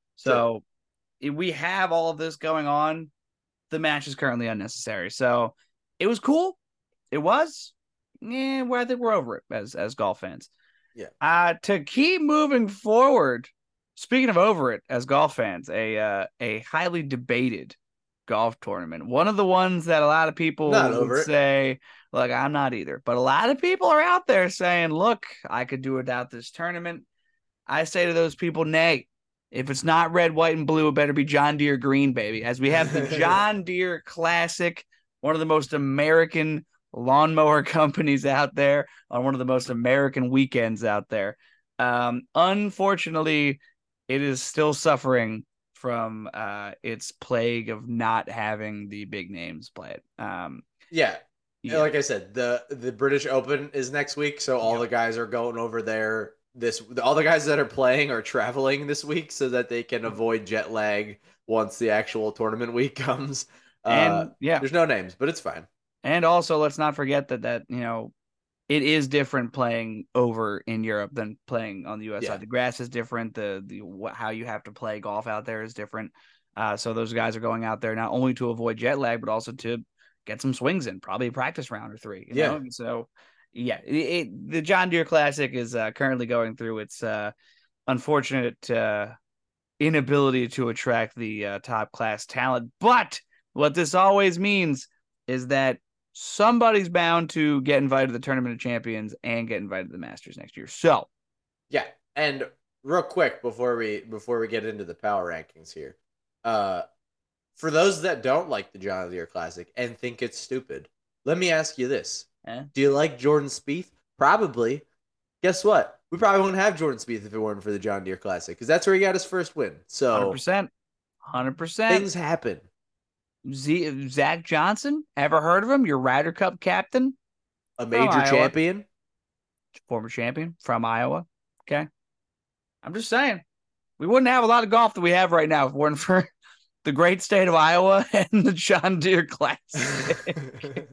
so if we have all of this going on. The match is currently unnecessary. So it was cool. It was. Yeah, well, I think we're over it as as golf fans. Yeah. Uh, to keep moving forward. Speaking of over it as golf fans, a uh, a highly debated golf tournament. One of the ones that a lot of people Not would over it. say, look, I'm not either. But a lot of people are out there saying, look, I could do without this tournament. I say to those people, nay. If it's not red, white, and blue, it better be John Deere green, baby. As we have the John Deere Classic, one of the most American lawnmower companies out there, on one of the most American weekends out there. Um, unfortunately, it is still suffering from uh, its plague of not having the big names play it. Um, yeah. yeah. Like I said, the the British Open is next week, so all Yep. the guys are going over there. This all the guys that are playing are traveling this week so that they can avoid jet lag once the actual tournament week comes. And uh, yeah, there's no names, but it's fine. And also, let's not forget that that you know, it is different playing over in Europe than playing on the U S Yeah. side. The grass is different. The the what, how you have to play golf out there is different. Uh, so those guys are going out there not only to avoid jet lag, but also to get some swings in, probably a practice round or three. You Yeah. know? And so yeah, it, it, the John Deere Classic is uh, currently going through its uh, unfortunate uh, inability to attract the uh, top class talent. But what this always means is that somebody's bound to get invited to the Tournament of Champions and get invited to the Masters next year. So, yeah. And real quick before we before we get into the power rankings here, uh, for those that don't like the John Deere Classic and think it's stupid, let me ask you this: eh? do you like Jordan Spieth? Probably. Guess what? We probably wouldn't have Jordan Spieth if it weren't for the John Deere Classic because that's where he got his first win. So one hundred percent. one hundred percent. Things happen. Z- Zach Johnson, ever heard of him? Your Ryder Cup captain? A major champion? Former champion from Iowa. Okay. I'm just saying. We wouldn't have a lot of golf that we have right now if it weren't for the great state of Iowa and the John Deere Classic.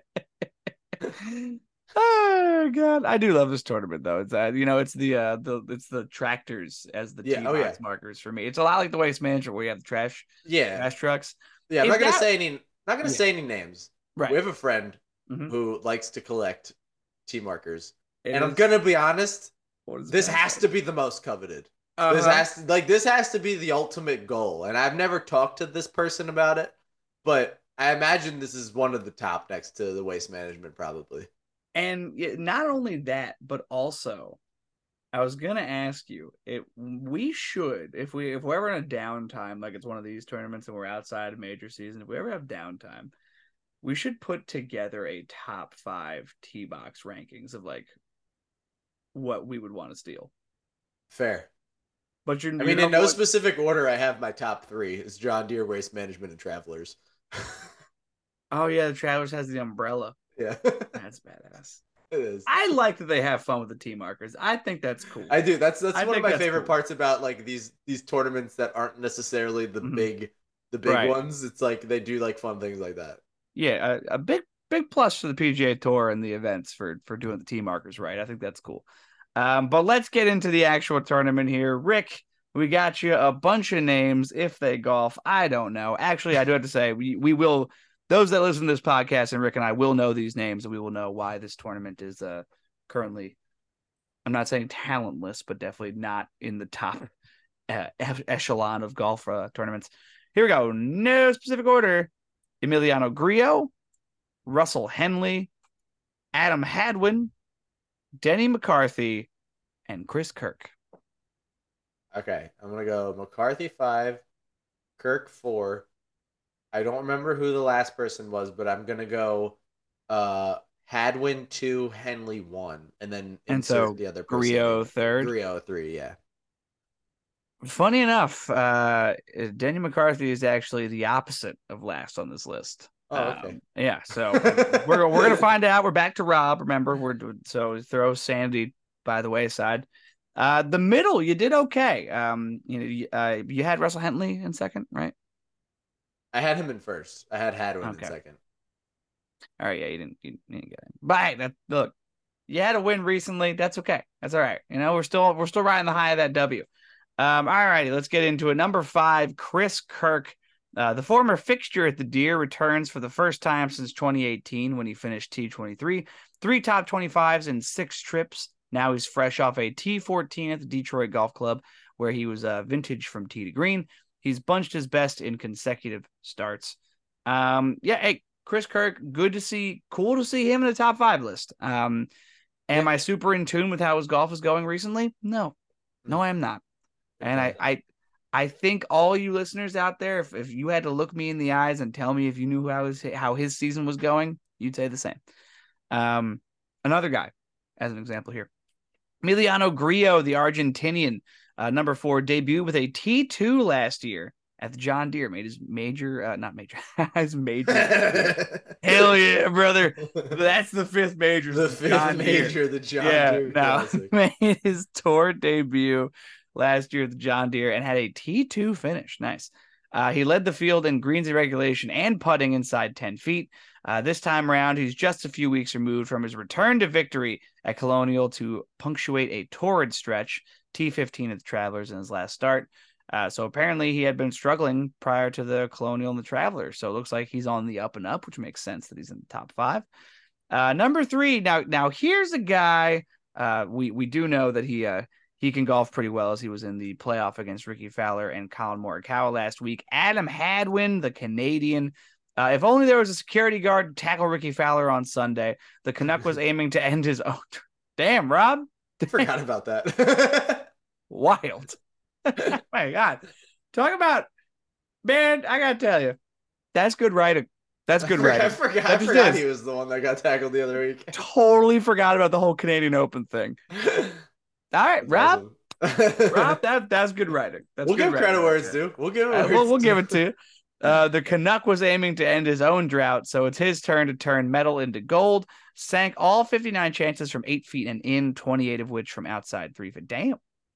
Oh God, I do love this tournament though. It's uh, you know, it's the uh, the it's the tractors as the Yeah, tee oh, box yeah. markers for me. It's a lot like the Waste Management where you have the trash Yeah. trash trucks. Yeah, I'm Is not gonna that- say any not gonna Yeah. say any names. Right. We have a friend Mhm. who likes to collect tee markers. It and I'm is- gonna be honest, what is this that? has to be the most coveted. Uh-huh. This has to, like this has to be the ultimate goal. And I've never talked to this person about it, but I imagine this is one of the top next to the Waste Management probably. And yeah, not only that, but also, I was gonna ask you, it we should, if we if we're ever in a downtime, like it's one of these tournaments and we're outside of major season, if we ever have downtime, we should put together a top five tee box rankings of like what we would want to steal. Fair. But you're, I you're mean, in number no one- specific order, I have my top three. It's John Deere, Waste Management, and Travelers. Oh yeah, the Travelers has the umbrella. Yeah. That's badass. It is. I like that they have fun with the tee markers. I think that's cool. I do. That's that's I one of think my that's favorite cool. parts about like these these tournaments that aren't necessarily the Mhm. big the big Right. ones. It's like they do like fun things like that. Yeah, a, a big big plus for the P G A Tour and the events for for doing the tee markers right. I think that's cool. Um, but let's get into the actual tournament here. Rick, we got you a bunch of names. If they golf, I don't know. Actually, I do have to say we we will. Those that listen to this podcast and Rick and I will know these names, and we will know why this tournament is uh, currently. I'm not saying talentless, but definitely not in the top uh, echelon of golf uh, tournaments. Here we go. No specific order. Emiliano Grillo, Russell Henley, Adam Hadwin, Denny McCarthy, and Chris Kirk. Okay, I'm gonna go McCarthy five, Kirk four. I don't remember who the last person was, but I'm gonna go uh Hadwin two, Henley one, and then And insert so the other person. Grillo in. third. Grillo three, yeah. Funny enough, uh, Denny McCarthy is actually the opposite of last on this list. Oh, okay. Um, yeah, so we're we're gonna find out. We're back to Rob. Remember, we're so throw Sandy by the wayside. Uh, the middle, you did okay. Um, you know, you, uh, you had Russell Henley in second, right? I had him in first. I had Hadwin Okay. in second. All right, yeah, you didn't, you didn't get him. But hey, that, look, you had a win recently. That's okay. That's all right. You know, we're still we're still riding the high of that W. Um, all righty, let's get into it. Number five, Chris Kirk. Uh, the former fixture at the Deer returns for the first time since twenty eighteen when he finished T twenty-three. Three top twenty-fives and six trips. Now he's fresh off a T fourteen at the Detroit Golf Club, where he was uh, vintage from tee to green. He's bunched his best in consecutive starts. Um, yeah, hey, Chris Kirk, good to see. Cool to see him in the top five list. Um, am Yeah. I super in tune with how his golf is going recently? No, no, I am not. And I, I, I think all you listeners out there, if, if you had to look me in the eyes and tell me if you knew how his how his season was going, you'd say the same. Um, another guy, as an example here, Emiliano Grillo, the Argentinian, uh, number four, debuted with a T two last year at the John Deere. Made his major, uh, not major, his major. Hell yeah, brother! That's the fifth major. The fifth John major, Deere. the John yeah, Deere no, Classic. made his tour debut last year at the John Deere and had a T two finish. Nice. Uh, he led the field in greens and regulation and putting inside ten feet. Uh, this time around, he's just a few weeks removed from his return to victory at Colonial to punctuate a torrid stretch, T fifteen at the Travelers in his last start. Uh, so apparently he had been struggling prior to the Colonial and the Travelers. So it looks like he's on the up and up, which makes sense that he's in the top five. Uh, number three. Now, now here's a guy. Uh, we we do know that he uh, he can golf pretty well, as he was in the playoff against Ricky Fowler and Colin Morikawa last week. Adam Hadwin, the Canadian. Uh, if only there was a security guard to tackle Ricky Fowler on Sunday. The Canuck was aiming to end his own. Damn, Rob. I forgot about that. Wild. My God. Talk about, man, I got to tell you, that's good writing. That's good I forgot, writing. I forgot, That I just forgot is. he was the one that got tackled the other week. Totally forgot about the whole Canadian Open thing. All right, That's Rob. awesome. Rob, that, that's good writing. That's we'll good give writing credit right where it's there. due. We'll give it Uh, where we'll it's we'll due. give it to you. Uh, the Canuck was aiming to end his own drought, so it's his turn to turn metal into gold. Sank all fifty-nine chances from eight feet and in, twenty-eight of which from outside three feet. Damn.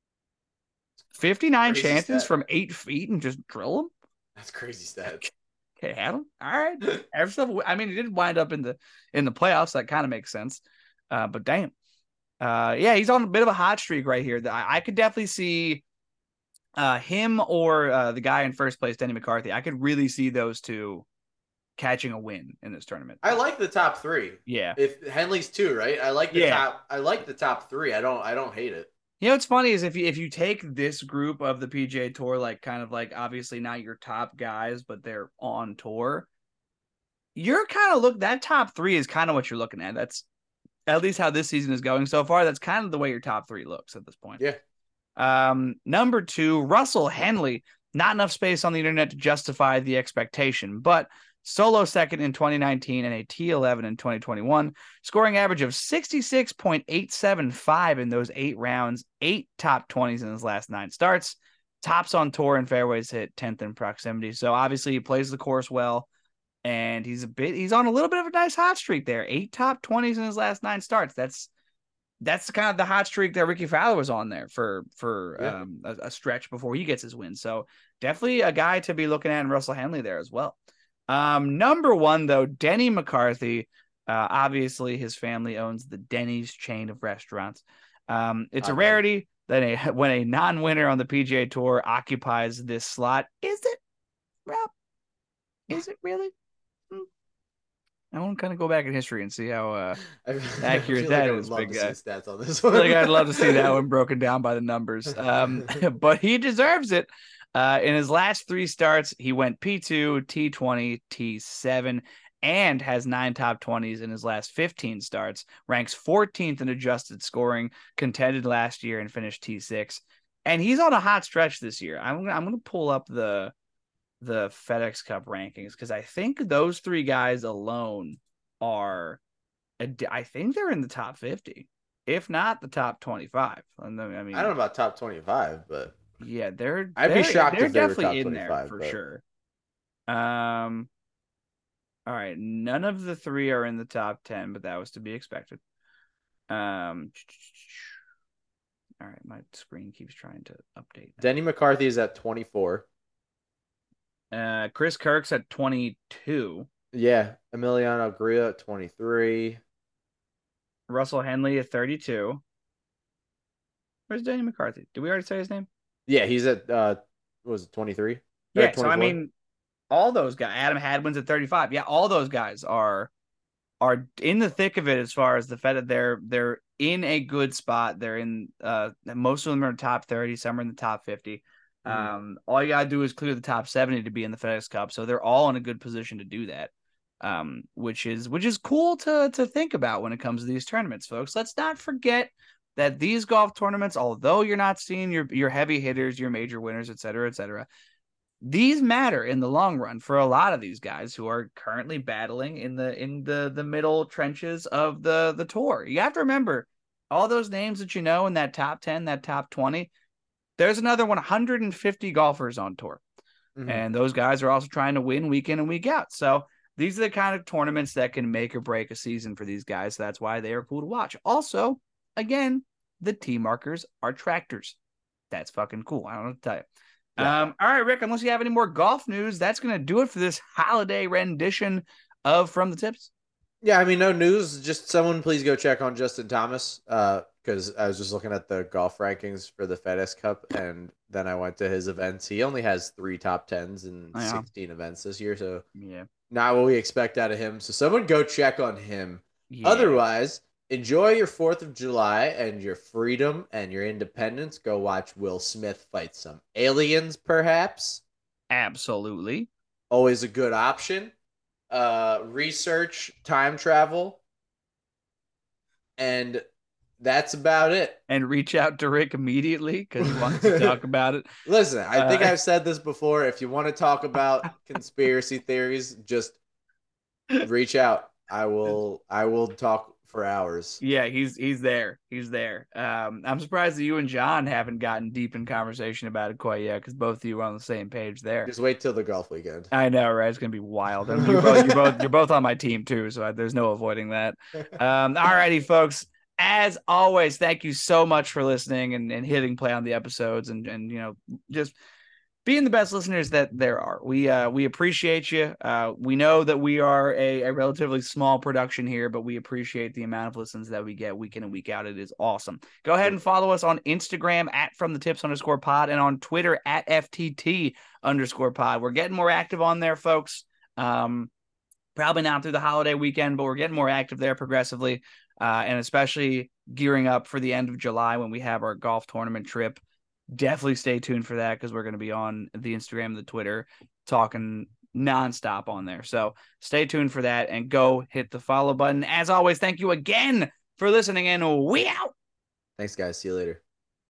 fifty-nine Crazy chances stat. from eight feet and just drill them? That's crazy stat. Okay, had him. All right. Every stuff. I mean, he did wind up in the in the playoffs. That kind of makes sense. Uh, but damn. Uh, yeah, he's on a bit of a hot streak right here. I, I could definitely see uh, him or uh, the guy in first place, Denny McCarthy. I could really see those two catching a win in this tournament. I like the top three. Yeah. If Henley's two, right? I like the Yeah. top. I like the top three. I don't. I don't hate it. You know what's funny is if you if you take this group of the P G A Tour, like kind of like obviously not your top guys, but they're on tour, you're kind of look that top three is kind of what you're looking at. That's at least how this season is going so far. That's kind of the way your top three looks at this point. Yeah. Um, number two, Russell Henley. Not enough space on the internet to justify the expectation, but solo second in twenty nineteen and a T eleven in twenty twenty-one, scoring average of sixty-six point eight seven five in those eight rounds, eight top twenties in his last nine starts, tops on tour and fairways hit tenth in proximity. So obviously he plays the course well, and he's a bit, he's on a little bit of a nice hot streak there. Eight top twenties in his last nine starts. That's, that's kind of the hot streak that Ricky Fowler was on there for, for yeah. um, a, a stretch before he gets his win. So definitely a guy to be looking at in Russell Henley there as well. Um, number one, though, Denny McCarthy. Uh, obviously, his family owns the Denny's chain of restaurants. Um, it's a rarity that a when a non-winner on the P G A Tour occupies this slot. Is it, Rob? Is it really? Hmm. I want to kind of go back in history and see how uh, accurate that like is, big guy. Stats on this one. I feel like I'd love to see that one broken down by the numbers. Um, but he deserves it. Uh, in his last three starts, he went P two, T twenty, T seven, and has nine top twenties in his last fifteen starts, ranks fourteenth in adjusted scoring, contended last year and finished T six. And he's on a hot stretch this year. I'm gonna, I'm going to pull up the, the FedEx Cup rankings because I think those three guys alone are, I think they're in the top fifty, if not the top twenty-five. I mean, I don't know about top twenty-five, but yeah, they're. I'd they're, be shocked they're if they were definitely top in there twenty-five for but... sure. Um. All right, none of the three are in the top ten, but that was to be expected. Um. All right, my screen keeps trying to update. Denny McCarthy is at twenty-four. Uh, Chris Kirk's at twenty-two. Yeah, Emiliano Grillo at twenty-three. Russell Henley at thirty-two. Where's Danny McCarthy? Did we already say his name? Yeah, he's at uh, what was it twenty-three? Yeah, so I mean, all those guys. Adam Hadwin's at thirty-five. Yeah, all those guys are are in the thick of it as far as the Fed. They're they're in a good spot. They're in uh most of them are in the top thirty, some are in the top fifty. Mm-hmm. Um, all you gotta do is clear the top seventy to be in the FedEx Cup. So they're all in a good position to do that. Um, which is which is cool to to think about when it comes to these tournaments, folks. Let's not forget that these golf tournaments, although you're not seeing your your heavy hitters, your major winners, et cetera, et cetera, these matter in the long run for a lot of these guys who are currently battling in the in the the middle trenches of the the tour. You have to remember all those names that you know in that top ten, that top twenty. There's another one hundred fifty golfers on tour, mm-hmm. and those guys are also trying to win week in and week out. So these are the kind of tournaments that can make or break a season for these guys. That's why they are cool to watch. Also, again, the tee markers are tractors. That's fucking cool. I don't know what to tell you. Yeah. Um, all right, Rick, unless you have any more golf news, that's going to do it for this holiday rendition of From the Tips. Yeah, I mean, no news. Just someone please go check on Justin Thomas because uh, I was just looking at the golf rankings for the FedEx Cup, and then I went to his events. He only has three top tens and oh, yeah. sixteen events this year, so yeah, not what we expect out of him. So someone go check on him. Yeah. Otherwise, enjoy your fourth of July and your freedom and your independence. Go watch Will Smith fight some aliens, perhaps. Absolutely. Always a good option. Uh, research time travel. And that's about it. And reach out to Rick immediately because he wants to talk about it. Listen, I think uh, I've said this before. If you want to talk about conspiracy theories, just reach out. I will I will talk for hours. Yeah, he's he's there. He's there. Um, I'm surprised that you and John haven't gotten deep in conversation about it quite yet, because both of you are on the same page there. Just wait till the golf weekend. I know, right? It's gonna be wild. I mean, you're, both, you're both you're both on my team too, so I, there's no avoiding that. Um, all righty, folks. As always, thank you so much for listening and, and hitting play on the episodes and and you know just being the best listeners that there are. We uh we appreciate you. Uh, we know that we are a, a relatively small production here, but we appreciate the amount of listens that we get week in and week out. It is awesome. Go ahead and follow us on Instagram at From the Tips underscore pod and on Twitter at F T T underscore pod. We're getting more active on there, folks. Um, probably not through the holiday weekend, but we're getting more active there progressively, uh, and especially gearing up for the end of July when we have our golf tournament trip. Definitely stay tuned for that because we're going to be on the Instagram and the Twitter talking nonstop on there. So stay tuned for that and go hit the follow button. As always, thank you again for listening, and we out. Thanks, guys. See you later.